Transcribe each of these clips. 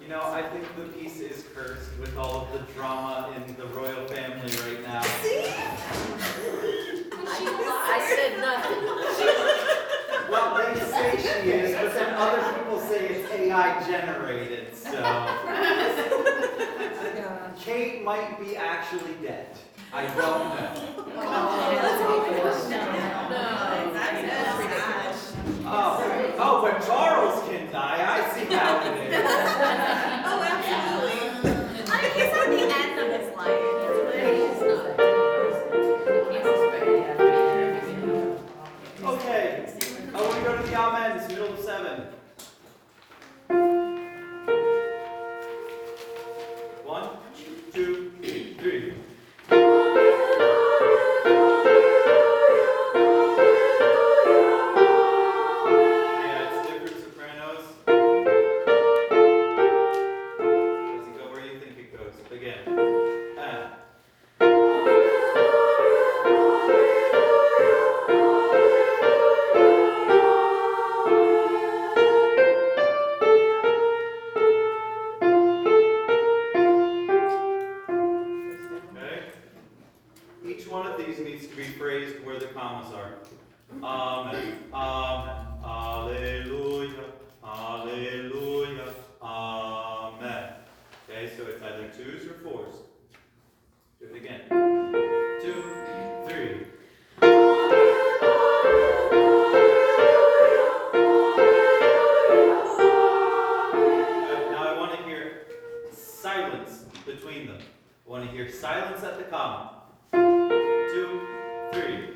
You know, I think the piece is cursed with all of the drama in the royal family right now. See? I said nothing. Well, they say she is, but then other people say it's AI generated, so. Kate might be actually dead. I don't know. Oh, but Charles can die. I see how it is. Oh, absolutely. I mean, he's at the end of his life. Okay. I want to go to the amens, middle of 7. 1, 2, 3. Yeah, it's different sopranos. Doesn't go where you think it goes. Again. Okay? Each one of these needs to be phrased where the commas are. Amen. Amen. Alleluia. Alleluia. Amen. Okay, so it's either 2s or 4s. Do it again. 2, 3. Now I want to hear silence between them. I want to hear silence at the comma. 2, 3.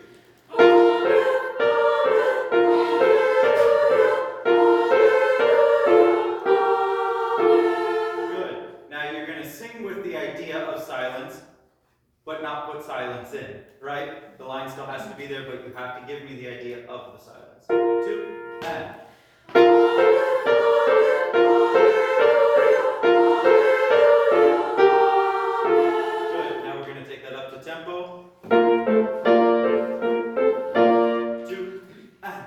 Good. Now you're going to sing with the idea of silence, but not put silence in, right? The line still has to be there, but you have to give me the idea of the silence. 2, and. Good. Now we're going to take that up to tempo. 2, and.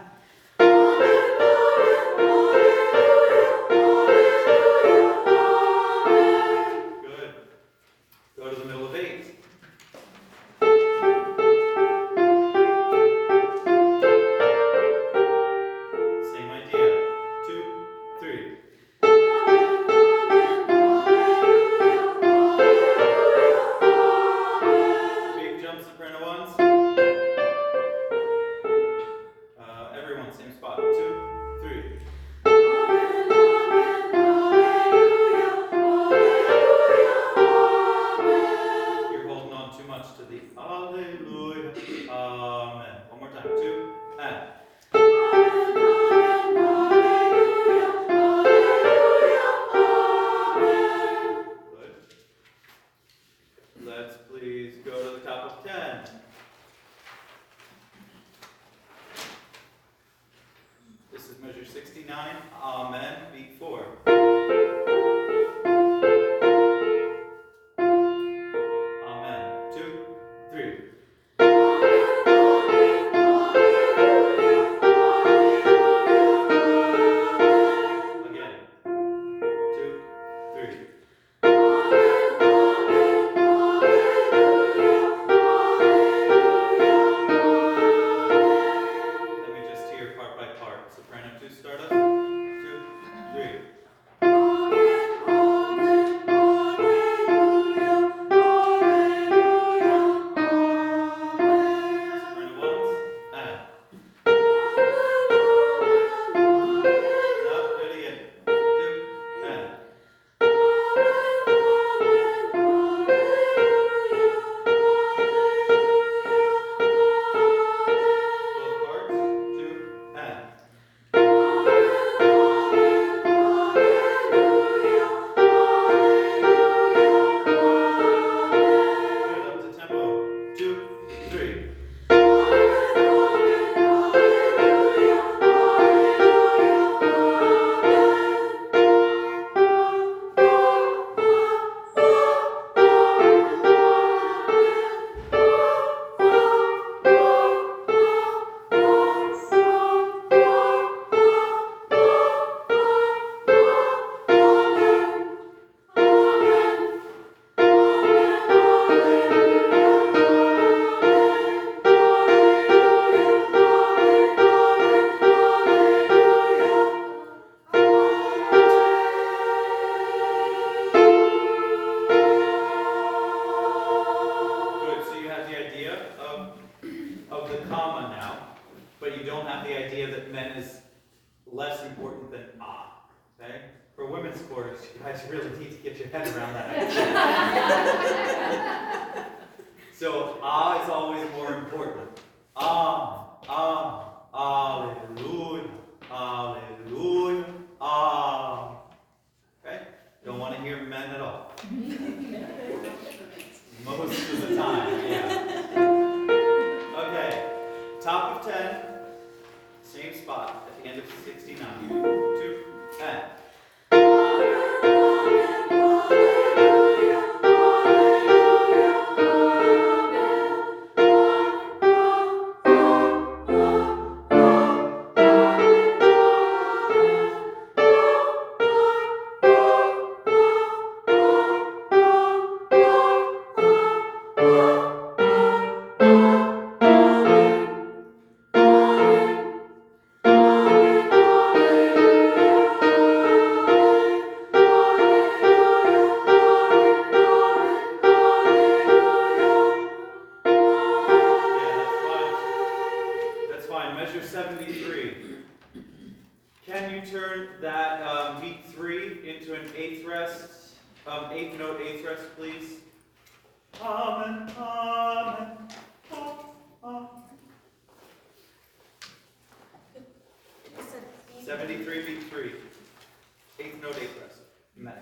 Good. Go to the middle of 8. Same women's chorus, you guys really need to get your head around that. So, is always more important. Alleluia, alleluia, Okay? Don't want to hear men at all. Most of the time, yeah. Okay, top of 10, same spot at the end of 69. 2, and. Measure 73. Can you turn that beat 3 into an eighth rest, eighth note eighth rest, please? Amen, amen, amen. 73 beat 3. Eighth note eighth rest. Amen.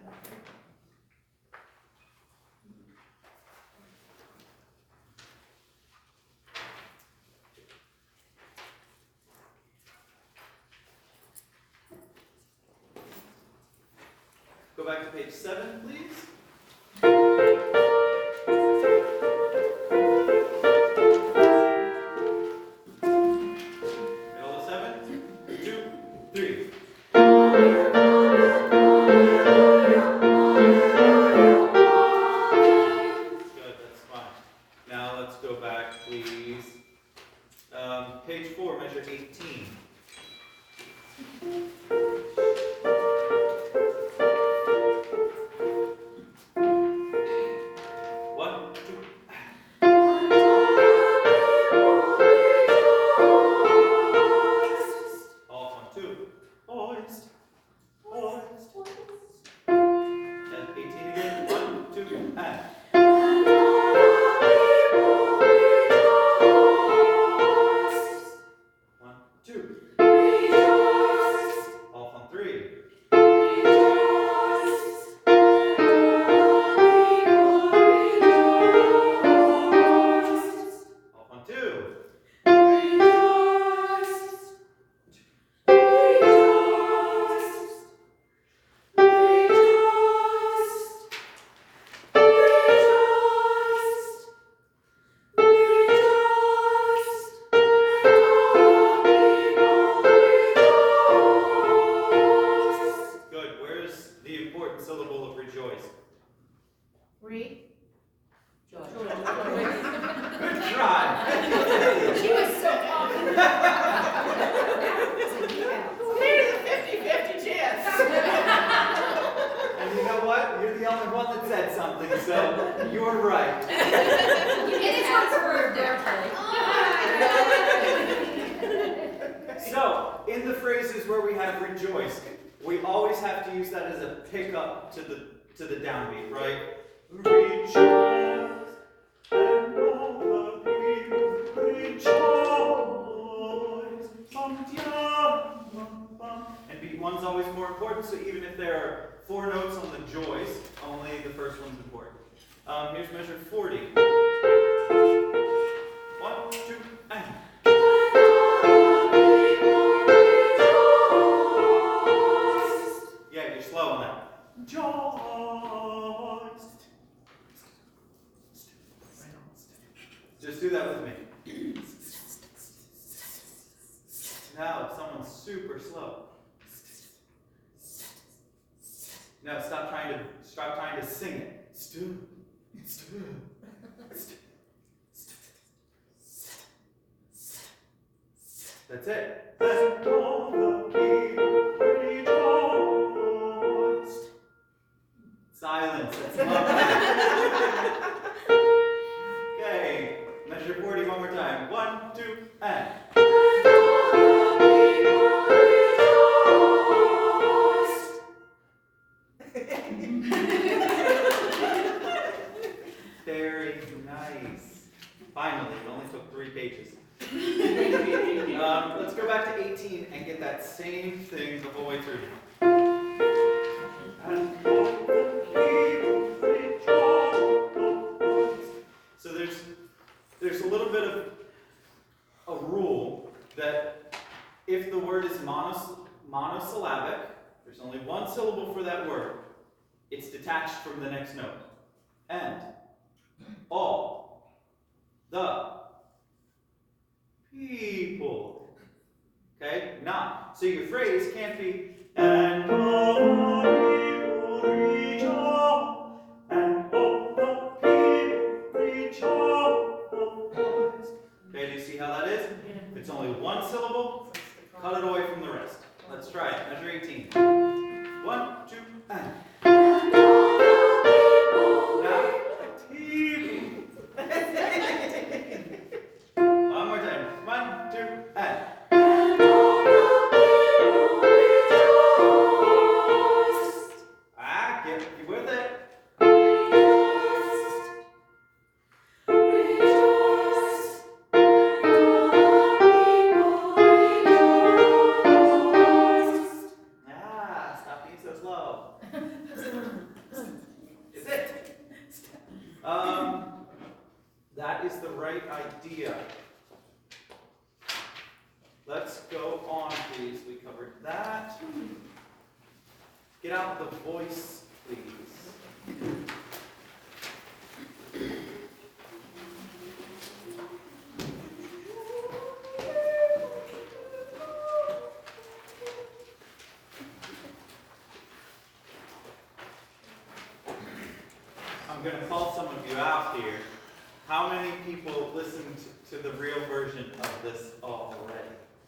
Go back to page 7, please. Middle of 7. 2, 3. Good, that's fine. Now let's go back, please. Page 4, measure 18. Here's measure 40. 1, 2, and. Yeah, you're slow on that. Joy. Just do that with me. Now, if someone's super slow. No, stop trying to sing it. That's it. Let all the people rejoice. Silence. That's lovely. Okay. Measure 40 one more time. 1, 2, and. Finally, it only took 3 pages. Let's go back to 18 and get that same thing the whole way through. So there's a little bit of a rule that if the word is monosyllabic, there's only one syllable for that word, it's detached from the next note. And all the people. Okay? Not. So your phrase can't be and all the people reach up, and all the people reach up the voice. Okay, do you see how that is? If it's only one syllable, cut it away from the rest. Let's try it. Measure 18. 1, 2, and. One more time. 1, 2, and. Keep with it. Stop being so slow. Is it? That is the right idea. Let's go on, please. We covered that. Get out the voice, please. I'm going to call some of you out here. How many people listened to the real version of this already?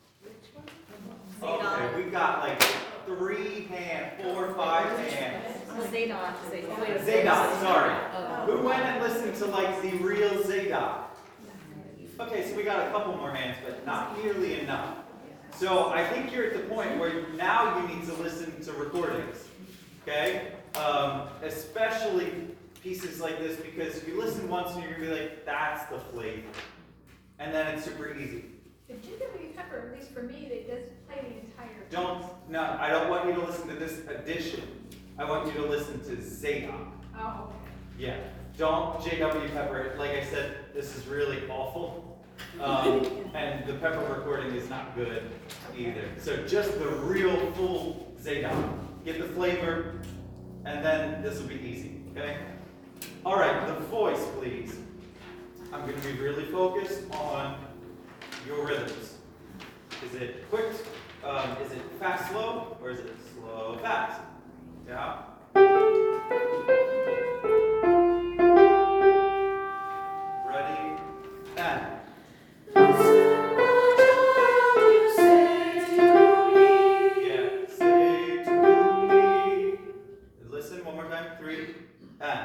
Okay, we got like 3 hands, 4, 5 hands. Zadok, sorry. Who went and listened to like the real Zadok? Okay, so we got a couple more hands, but not nearly enough. So I think you're at the point where now you need to listen to recordings. Okay? Especially pieces like this, because if you listen once and you're going to be like, that's the flavor. And then it's super easy. The G.W. Pepper, at least for me, they just play the entire I don't want you to listen to this edition. I want you to listen to Zadok. Oh, okay. Yeah. Don't J.W. Pepper. Like I said, this is really awful. And the Pepper recording is not good either. So just the real full Zadok. Get the flavor, and then this will be easy. Okay? All right, the voice, please. I'm going to be really focused on your rhythms. Is it quick? Is it fast, slow? Or is it slow, fast? Yeah? Ready? And. Yeah, say to me. Listen one more time. 3, and.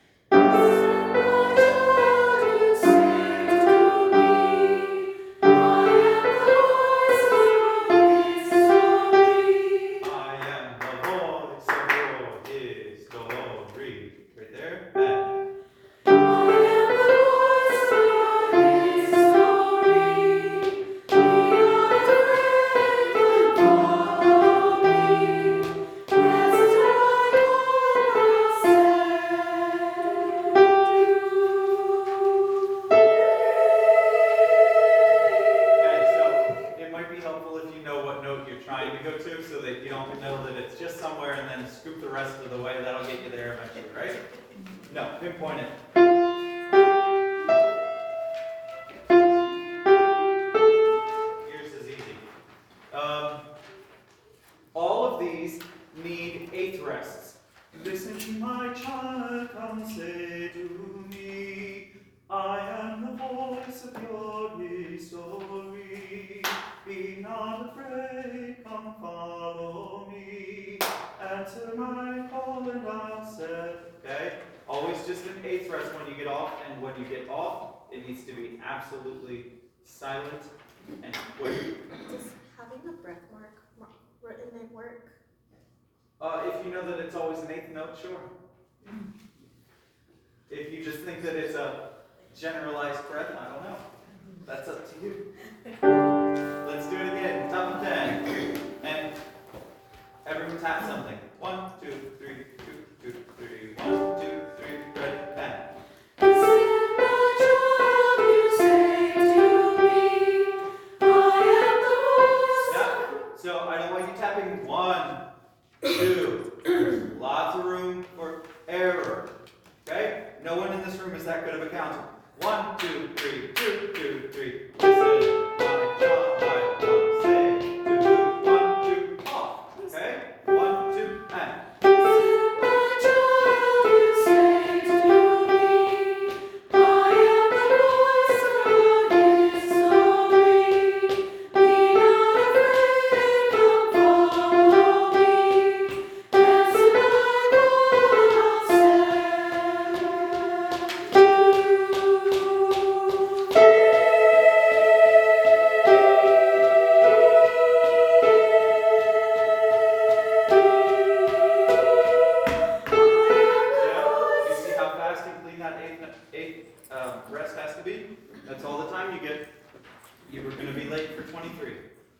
Pinpoint it. Here's as easy. All of these need 8th rests. Listen to my child, come say to me, I am the voice of your history. Be not afraid, come follow me. Answer my call and I'll say, okay? Always just an 8th rest when you get off, and when you get off, it needs to be absolutely silent and quick. Does having a breath mark written in work? If you know that it's always an 8th note, sure. If you just think that it's a generalized breath? I don't know. That's up to you. Let's do it again. Top of 10. And everyone tap something. 1, 2, 3, 2, 2, 3. 1, 2, 3, ready, and. So I don't want you tapping 1, 2. Lots of room for error. Okay? No one in this room is that good of a counter. 1, 2, 3, 2, 2, 3. Listen, my job, say, 2, 1, 2, off. Okay? 1, 2, and. Rest has to be. That's all the time you get. You were going to be late for 23.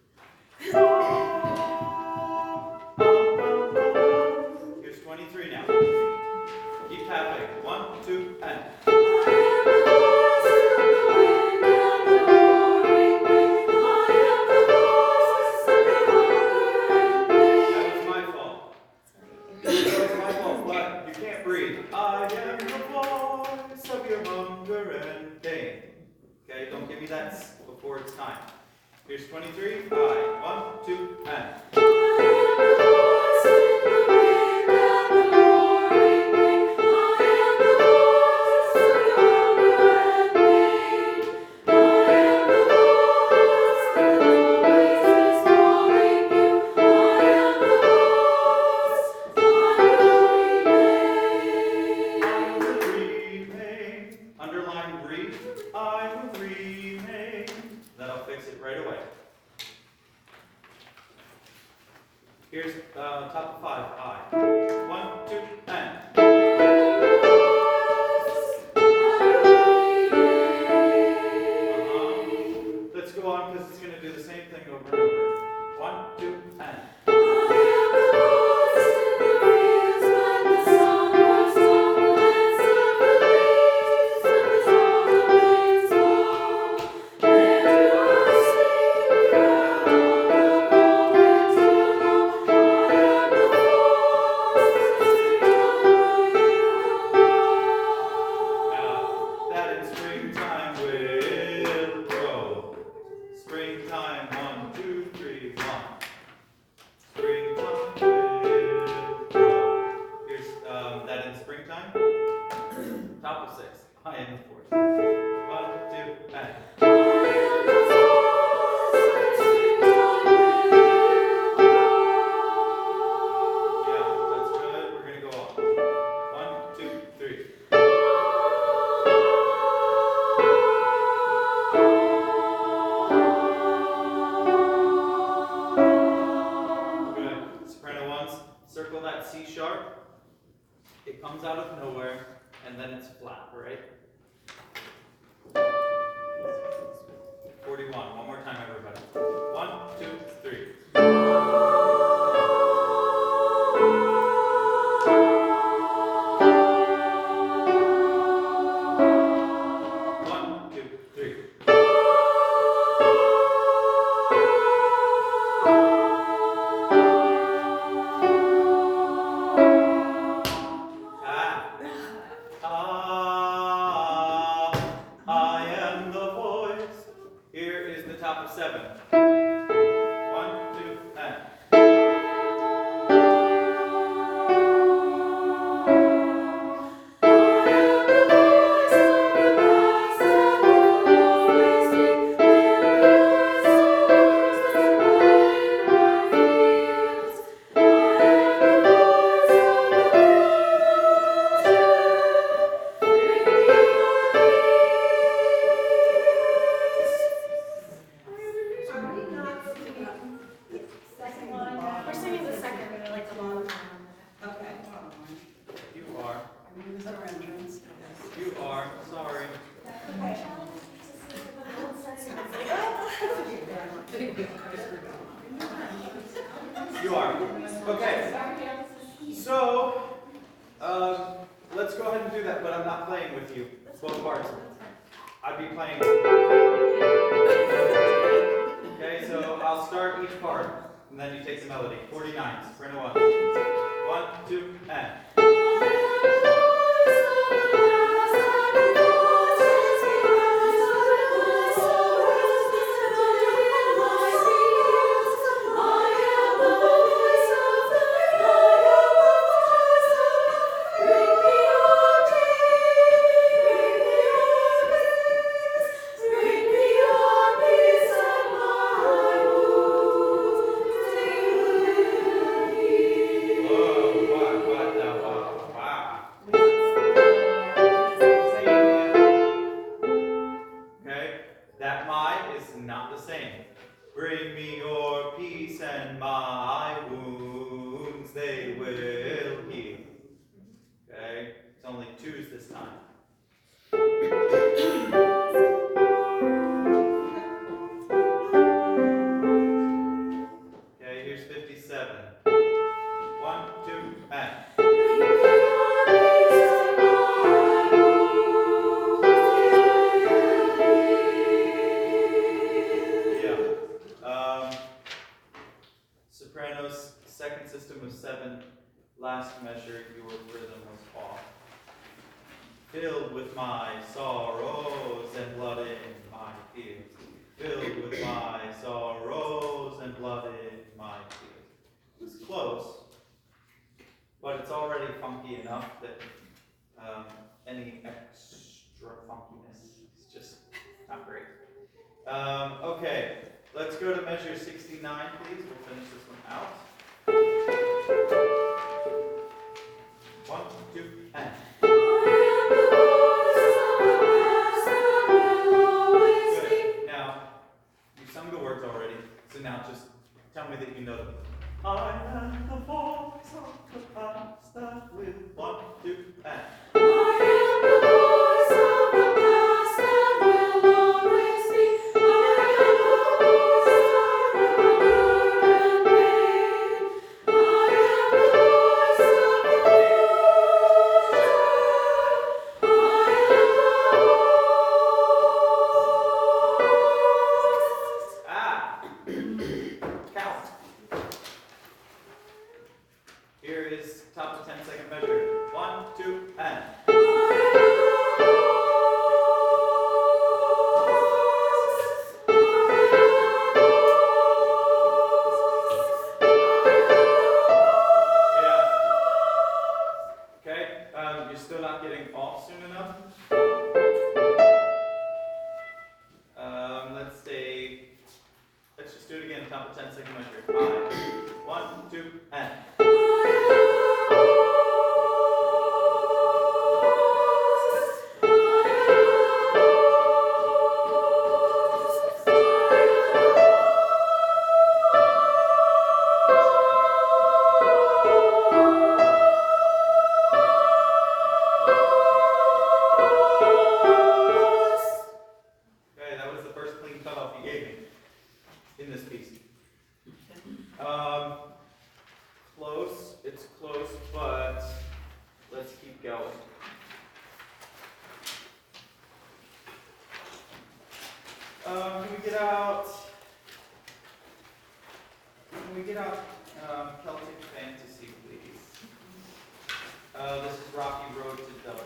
Here's 23 now. Keep tapping. 1, 2, and. That was my fault. That was my fault, but you can't breathe. I am the voice of your hunger and pain. Okay, don't give me that before it's time. Here's 23. 1, 2, and. Underline breathe. I will remain. That'll fix it right away. Here's top of 5. I. 1, 2, and. Let's go on because it's going to do the same thing over and over. 1, 2, and. Springtime, 1, 2, 3, 1. Springtime will grow. Here's that in springtime. Top of 6. I am the force. 1, 2, and. Yeah, that's good. We're gonna go on. 1, 2, 3. Circle that C sharp. It comes out of nowhere, and then it's flat, right? 41. One more time, everybody. 1, 2, 3. Top of Let's go ahead and do that, but I'm not playing with you. Both parts. I'd be playing. Okay, so I'll start each part, and then you take the melody. 49, soprano 1. 1, 2, and. That my is not the same. Bring me your peace and my wounds they will heal. Okay, it's only twos this time. Okay, here's 57. 1, 2, and. Sopranos, second system of 7, last measure, your rhythm was off. Filled with my sorrows and blood in my tears. Filled with my sorrows and blood in my tears. It was close, but it's already funky enough that any extra funkiness is just not great. Okay. Let's go to measure 69, please. We'll finish this one out. 1, 2, and. Good. Now, you sung the words already, so now just tell me that you know them. I am the voice of the past that will. 1, 2, and. Here is top of 10-second measure. 1, 2, and. Yeah. Okay. You're still not getting off soon enough. Let's just do it again. Top of 10-second measure. 5, 1, 2, and. In this piece. Close, it's close, but let's keep going. Can we get out Celtic Fantasy, please? This is Rocky Road to Dublin.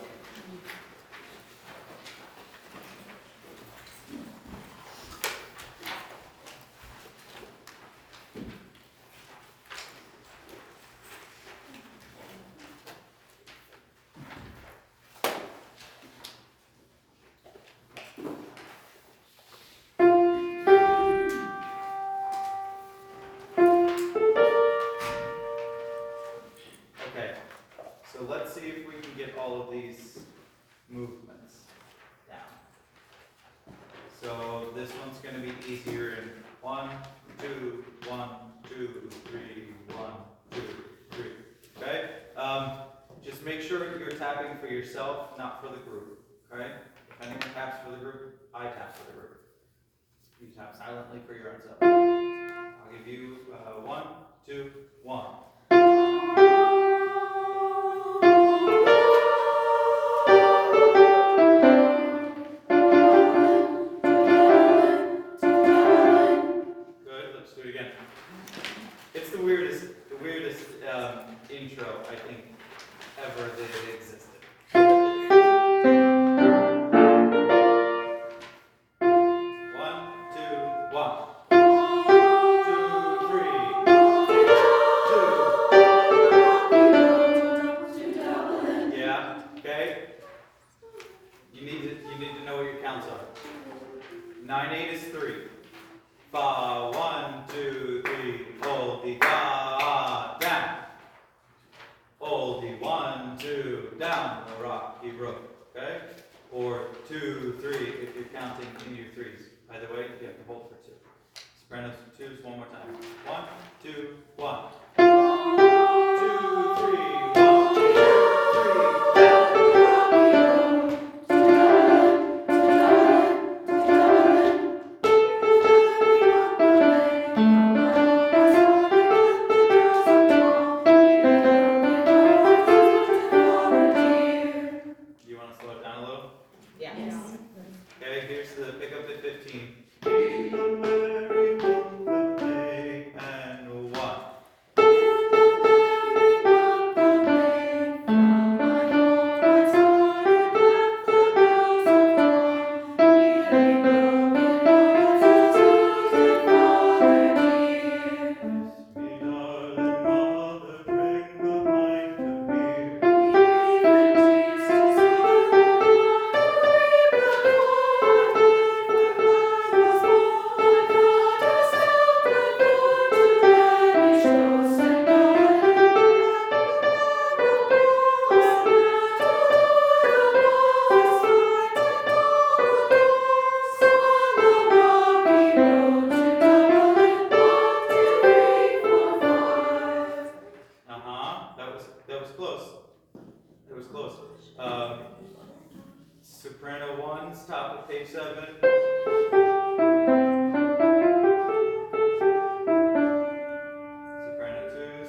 So let's see if we can get all of these movements down. So this one's going to be easier in 1, 2, 1, 2, 3, 1, 2, 3. Okay? Just make sure you're tapping for yourself, not for the group. Okay? If anyone taps for the group, I tap for the group. You tap silently for your own self. I'll give you 1, 2, 1. I think, ever that it existed. 1, 2, 1. 2, 3, 2. Yeah, okay. You need to know what your counts are. 9/8 is 3. Fa, 1, 2, 3, hold the fa, down. Hold the 1, 2, down the rocky road, okay? Or 2, 3 if you're counting in your threes. Either way, you have to hold for 2. Sopranos 2s one more time. 1, 2, 1. 2, 3, 1, 2, 3, down. You want to slow it down a little? Yes. Okay, here's the pickup at 15. In the merry month of May, and 1. Kiss me, darling mother, bring the pint of beer. That was close. That was close. Soprano 1s, top of page 7. Soprano 2s.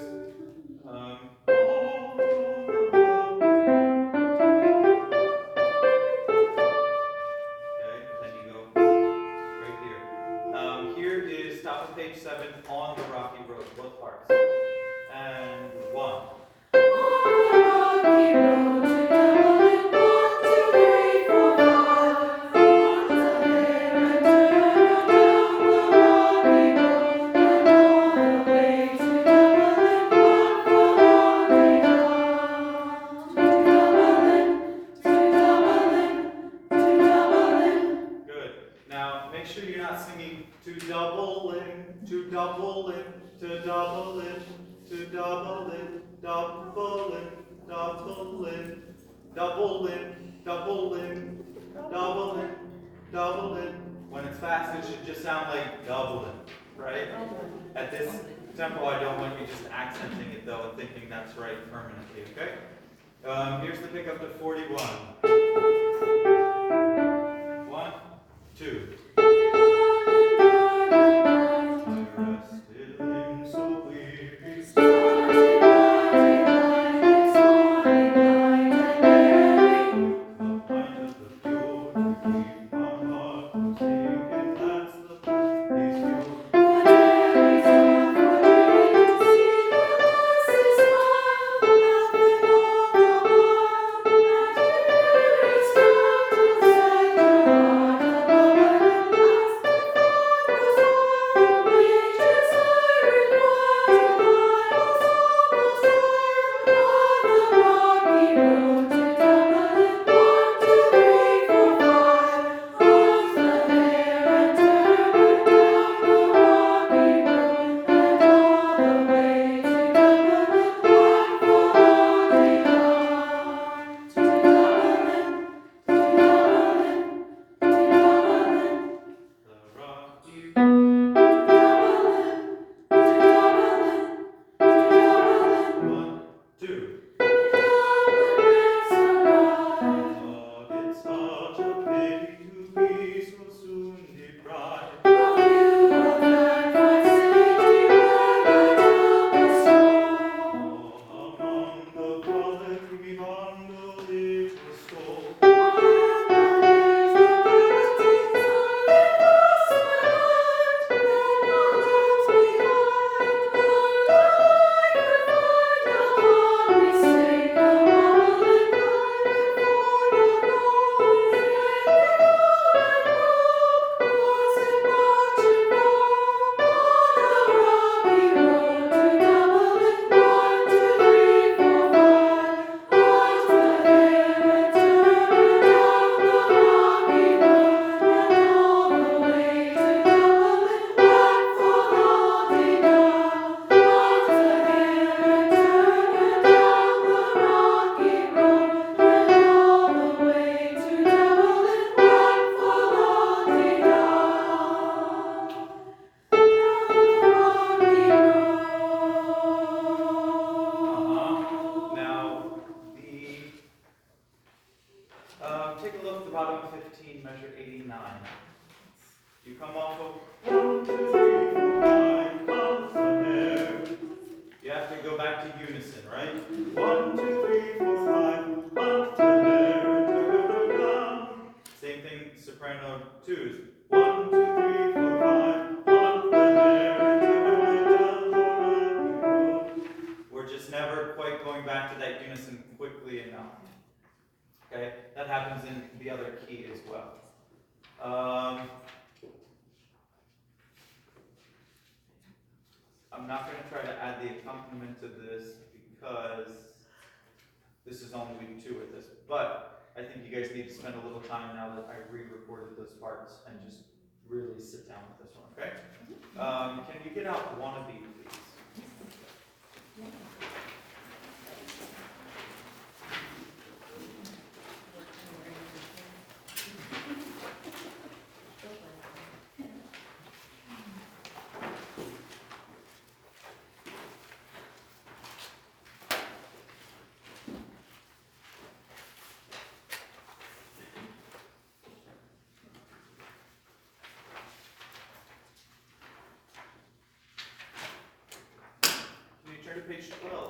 Okay, then you go right here. Here is top of page 7 on the rocky road, both parts. And 1. Good. Now make sure you're not singing to double in, to double in, to double in, to double in, double in, double in, double in, double in, double in, double in. When it's fast, it should just sound like double in, right? At this tempo, I don't want you just accenting it though and thinking that's right permanently, okay? Here's the pickup to 41. 1, 2. Rested limbs so weary, the pint of the pure to keep my heart from sinking. That's the peace pure. bottom of 15, measure 89. You come off of 1, 2, 3, 4, 5, up there. You have to go back to unison, right? 1, 2, 3, 4, 5, up there. Same thing, soprano 2s. 1, 2, 3, 4, 5, up there. We're just never quite going back to that unison quickly enough. Okay, that happens in the other key as well. I'm not going to try to add the accompaniment to this because this is only week 2 with this, but I think you guys need to spend a little time now that I re-recorded those parts and just really sit down with this one, okay? Can you get out Wannabe, please? Turn to page 12.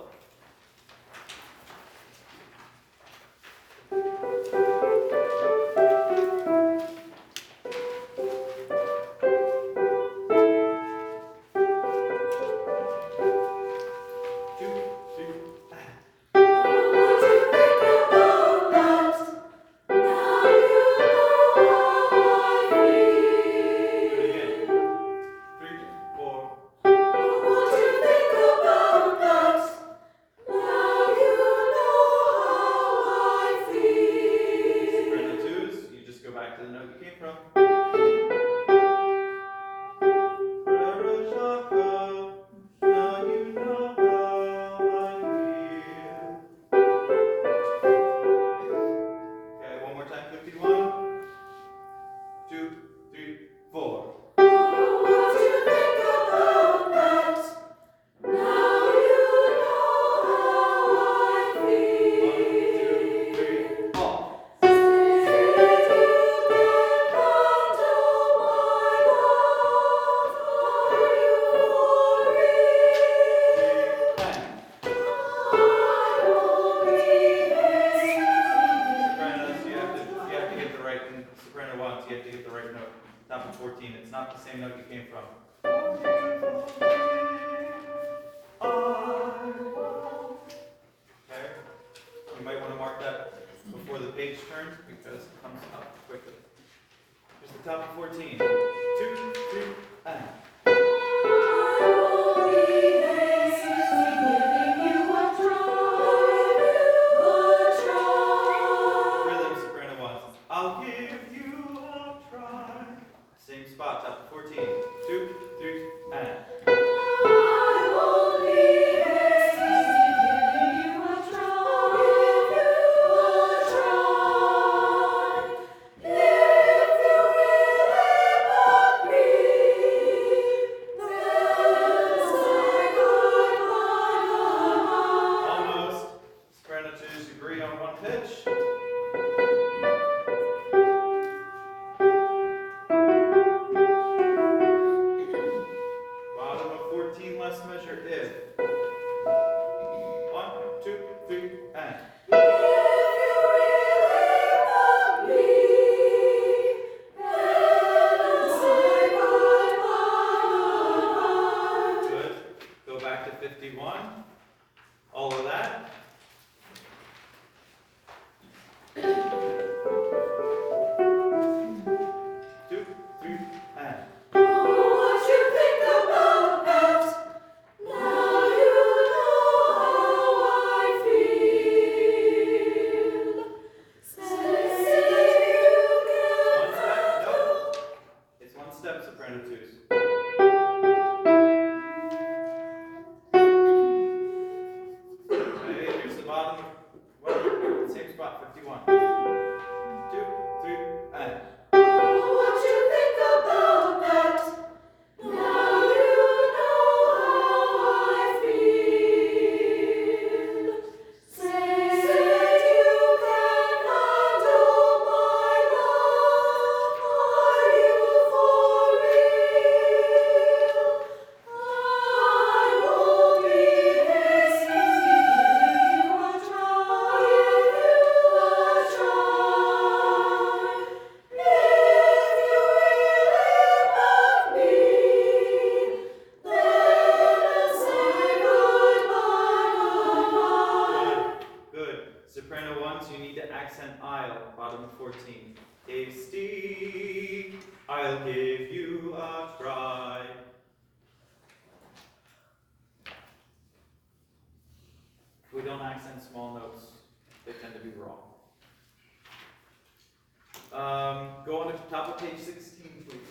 Soprano ones, you need to accent I'll, bottom of 14. Hasty, I'll give you a try. If we don't accent small notes, they tend to be wrong. Go on to the top of page 16, please.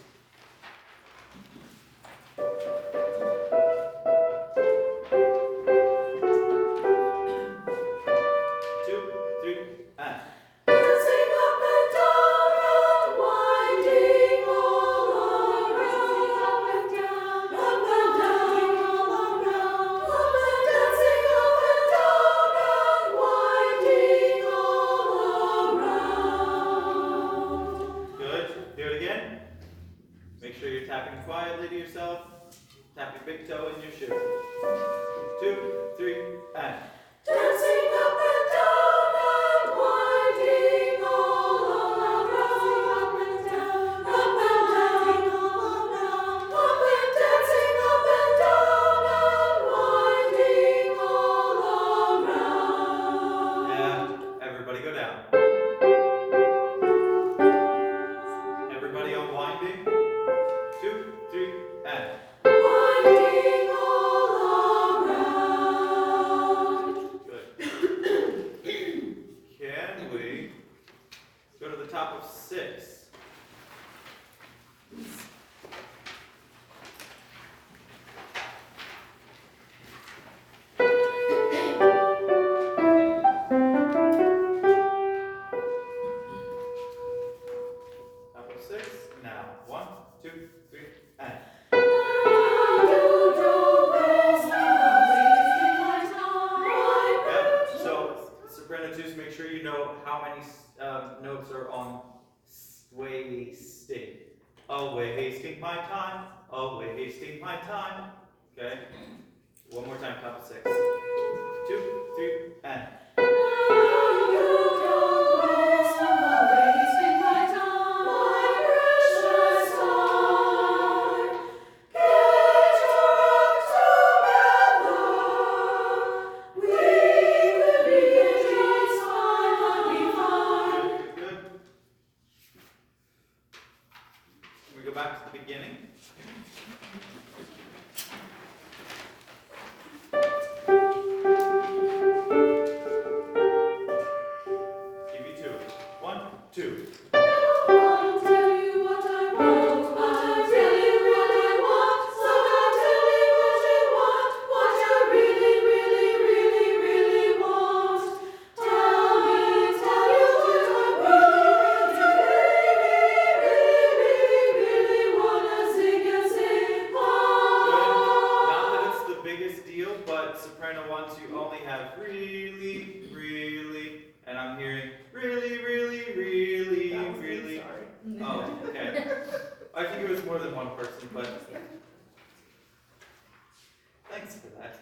Two, three, and. Dancing up and down and winding all around. Up and down all around. Up and dancing up and down and winding all around. Good. Do it again. Make sure you're tapping quietly to yourself. Tap your big toe in your shoe. 2, 3, and. Dancing up and down and winding all around. Up and down all around. Up and dancing up and down and winding all around. Yeah. Everybody go down. Everybody unwinding. 2, 3, and. Winding all around. Good. Can we go to the top of 6? Top of 6. Now, 1, 2, 3, and. Yep. So, soprano 2s, make sure you know how many notes are on wasting. Oh, wasting my time. Oh, wasting my time. Okay. One more time, top of 6. 2, 3, and. Good, good. Can we go back to the beginning? Give you 2. 1, 2. I'll tell you what I want, I'll tell you what I want, so now tell me what you want, what you really, really, really, really want. Tell me what I really wanna sing and sing. Good. Not that it's the biggest deal, but soprano ones, you only have really, really, and I'm hearing really, really, really, really. Oh, okay. I think it was more than one person, but thanks for that.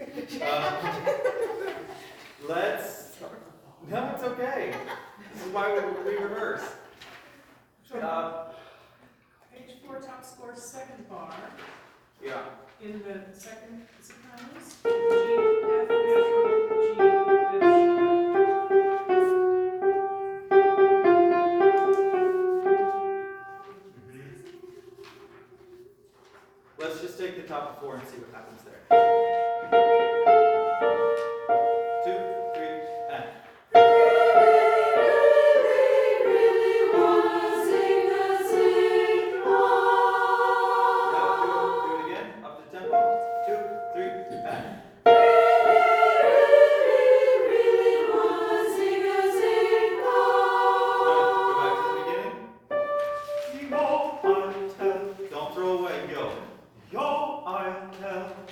Let's. No, it's okay. This is why we reverse. Page 4, top score, second bar, Yeah. in the second sopranos, G, F natural, G, Let's just take the top of 4 and see what happens there. 2, 3, and. Yeah, do it again. Up the tempo. 2, 3, and. Good. Go back to the beginning. Yo, I'll tell. Don't throw away yo. Yo, I'll tell.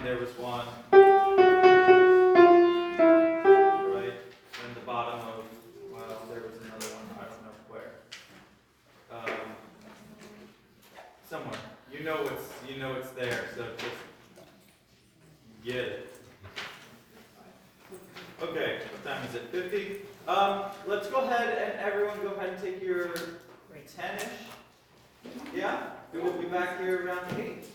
there was one. Right in the bottom of, well, there was another one, I don't know where. Somewhere. You know it's there, so just get it. Okay, what time is it? 50? Let's go ahead and everyone go ahead and take your 10-ish. Yeah? We will be back here around 8.